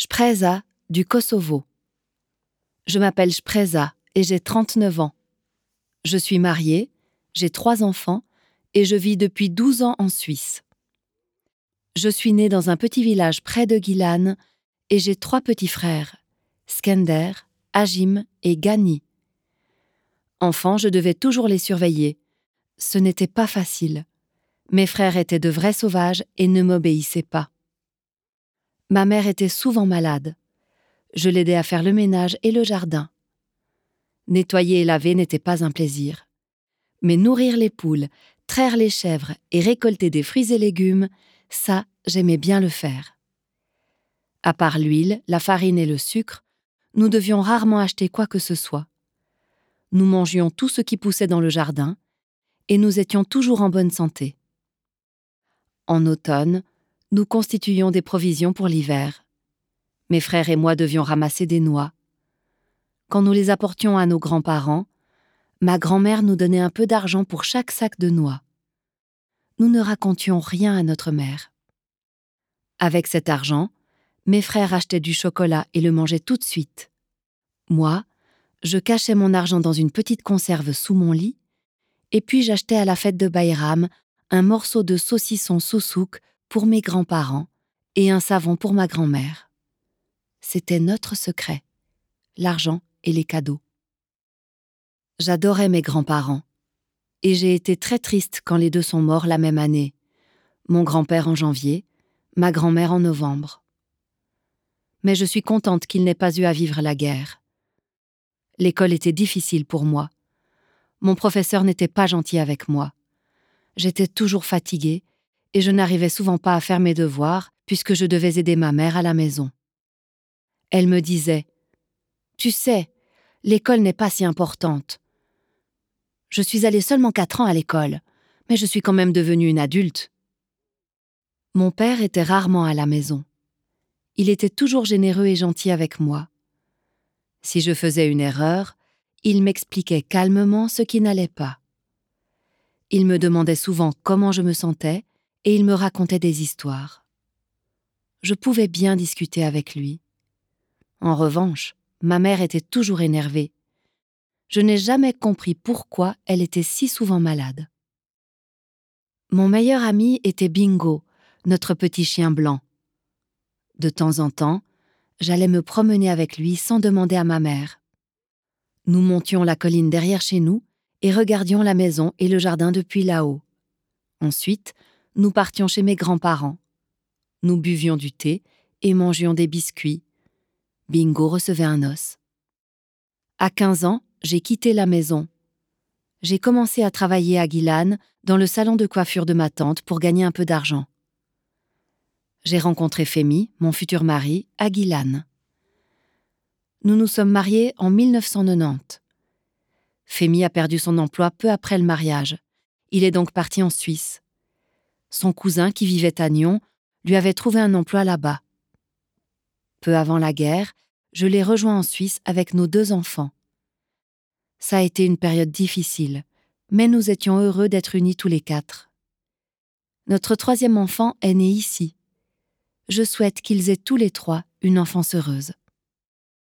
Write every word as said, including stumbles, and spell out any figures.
Spreza, du Kosovo. Je m'appelle Spreza et j'ai trente-neuf ans. Je suis mariée, j'ai trois enfants et je vis depuis douze ans en Suisse. Je suis née dans un petit village près de Gilan et j'ai trois petits frères, Skender, Hajim et Gani. Enfant, je devais toujours les surveiller. Ce n'était pas facile. Mes frères étaient de vrais sauvages et ne m'obéissaient pas. Ma mère était souvent malade. Je l'aidais à faire le ménage et le jardin. Nettoyer et laver n'était pas un plaisir. Mais nourrir les poules, traire les chèvres et récolter des fruits et légumes, ça, j'aimais bien le faire. À part l'huile, la farine et le sucre, nous devions rarement acheter quoi que ce soit. Nous mangions tout ce qui poussait dans le jardin et nous étions toujours en bonne santé. En automne, nous constituions des provisions pour l'hiver. Mes frères et moi devions ramasser des noix. Quand nous les apportions à nos grands-parents, ma grand-mère nous donnait un peu d'argent pour chaque sac de noix. Nous ne racontions rien à notre mère. Avec cet argent, mes frères achetaient du chocolat et le mangeaient tout de suite. Moi, je cachais mon argent dans une petite conserve sous mon lit, et puis j'achetais à la fête de Bayram un morceau de saucisson soussouk pour mes grands-parents et un savon pour ma grand-mère. C'était notre secret, l'argent et les cadeaux. J'adorais mes grands-parents, et j'ai été très triste quand les deux sont morts la même année, mon grand-père en janvier, ma grand-mère en novembre. Mais je suis contente qu'il n'ait pas eu à vivre la guerre. L'école était difficile pour moi. Mon professeur n'était pas gentil avec moi. J'étais toujours fatiguée et je n'arrivais souvent pas à faire mes devoirs puisque je devais aider ma mère à la maison. Elle me disait « Tu sais, l'école n'est pas si importante. Je suis allée seulement quatre ans à l'école, mais je suis quand même devenue une adulte. » Mon père était rarement à la maison. Il était toujours généreux et gentil avec moi. Si je faisais une erreur, il m'expliquait calmement ce qui n'allait pas. Il me demandait souvent comment je me sentais et il me racontait des histoires. Je pouvais bien discuter avec lui. En revanche, ma mère était toujours énervée. Je n'ai jamais compris pourquoi elle était si souvent malade. Mon meilleur ami était Bingo, notre petit chien blanc. De temps en temps, j'allais me promener avec lui sans demander à ma mère. Nous montions la colline derrière chez nous et regardions la maison et le jardin depuis là-haut. Ensuite, nous partions chez mes grands-parents. Nous buvions du thé et mangions des biscuits. Bingo recevait un os. À quinze ans, j'ai quitté la maison. J'ai commencé à travailler à Gilan, dans le salon de coiffure de ma tante, pour gagner un peu d'argent. J'ai rencontré Femi, mon futur mari, à Gilan. Nous nous sommes mariés en mille neuf cent quatre-vingt-dix. Femi a perdu son emploi peu après le mariage. Il est donc parti en Suisse. Son cousin, qui vivait à Nyon, lui avait trouvé un emploi là-bas. Peu avant la guerre, je l'ai rejoint en Suisse avec nos deux enfants. Ça a été une période difficile, mais nous étions heureux d'être unis tous les quatre. Notre troisième enfant est né ici. Je souhaite qu'ils aient tous les trois une enfance heureuse.